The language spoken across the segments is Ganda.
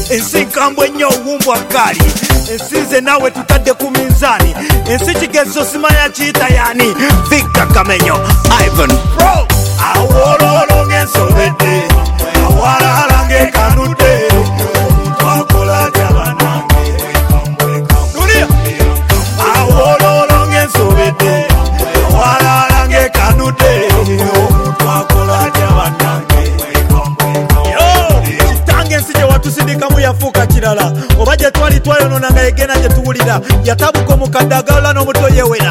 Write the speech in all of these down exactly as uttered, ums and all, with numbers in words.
ensi nkambwe nnyo owumbwa kali ensinze naawe tutadde ku minzaani ensi kigezo simanya kiyita yani Victor Kamenyo Ivan Pro awololo ng'ensobedde awalala ng'ekanudde twakola jabanange tulia awololo ng'ensobedde awalala ng'ekanudde twakola jabanange ensi gye watusindikamu yafuuka kirala oba gye twali twayonona nga yegenda gye tuwulira yatabuka omukadde agawula n'omuto yewera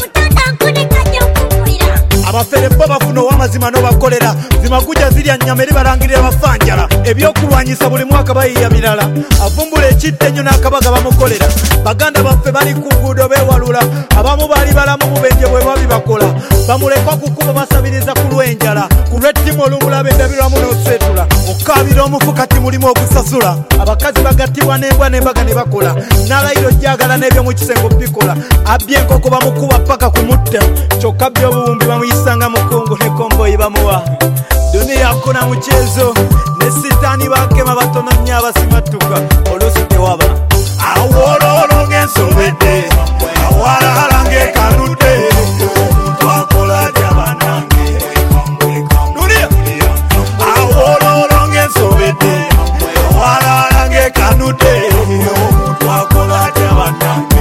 abafere bo bafuna ow'amazima n'obakolera zimaguja zirya nnyama eri balangirira bafanjala ebyokulwanyisa buli mwaka bayiya mirala avumbula ekitta ennyo n'akabaga bamukolera baganda baffe bali ku nguudo beewalula abamu baali balamu bubenje bwe babibakola bamulekwa ku kkubo basabiriza ku lw'enjala ku lw'ettimu olumulaba endabirwamu n'osetula okukabira omufu kati mulimu ogusasula abakazi bagattibwa n'embwa n'embaga ne bakola n'alayiro jjagala n'ebyo mu kisengo bikola abbye enkoko bamukuba paka ku mutta kyokka by'obuwumbi bamuyisanga mukungu ne komboyi bamuwa duniya hakuna mchezo ne sitani bakema batono nnyo abasimatuka oluusi tewaba awololo ng'ensobedde awalala ng'ekanudde twakola jabanange duniya awololo ng'ensobedde awalala ng'ekanudde twakola jabanange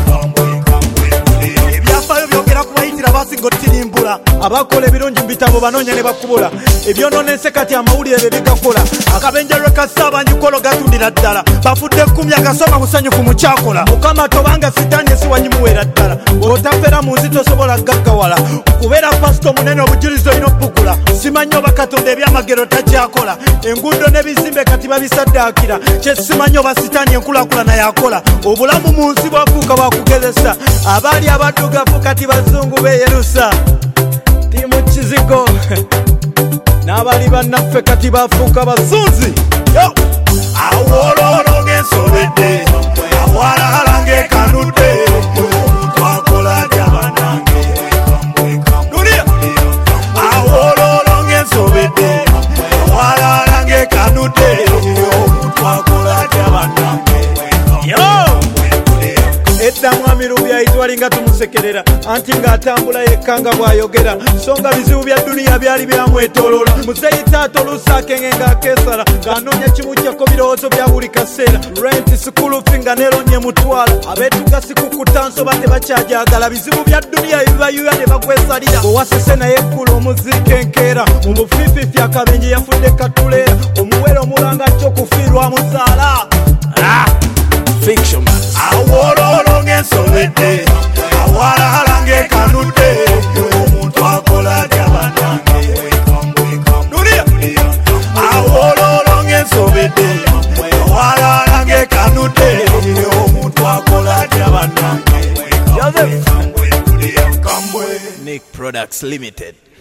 ebyafaayo byogera ku bayitira basinga otirimbula abakola ebirungi mu bitabo banoonya ne bakubula ebyononese kati amawulire bye bigakola akabenje lwe kasaabanjukolo gatundira ddala bafudde kkumi agasoma musanyufu mukyakola mukama tobanga sitaani esiwanyimuweera ddala bw'otafera mu nsi tosobola gaggawala kubeera pasito omunene obujulizi olina obbugula simanyi oba katonda ebyamagero takyakola enguudo n'ebizimbe kati babisaddaakira kye simanyi oba sitaani enkulaakulana yakola obulamu mu nsi bwafuuka bwakugezesa abaali abaddugavu kati bazungu beeyerusa timu kizigo n'abali bannaffe kati bafuuka bazunzi awololo ng'ensobedde awalala ng'ekanudde twakola jabanange dunia awololo ng'ensobedde awalala ng'ekanudde twakola jabanange edda mwami Ruby ayitwalinga tumusekerera anti ng'atambula yekka nga bw'ayogera so nga bizibu bya duniya byali byamwetooloola muzeeyi taata oluusi akenge ng'akeesala ng'anoonya kimugyako birowoozo bya buli kaseera renti sikulu fi nga neeronye mutwala abeetuga sikukuta nsoba tebakyajagala bizibu bya duniya ebibayuya ne bagwesalira bwewasese naye eggulu omuziika enkeera mu bufiifiifi akabenje yafudde katuleera omuwere omulanga kyo kufiirwa muzaala Fiction man. Awololo ng'ensobedde awalala ng'ekanudde omuntu akola jabanange dunia awololo ng'ensobedde awalala ng'ekanudde omuntu akola jabanange Nick Products Limited.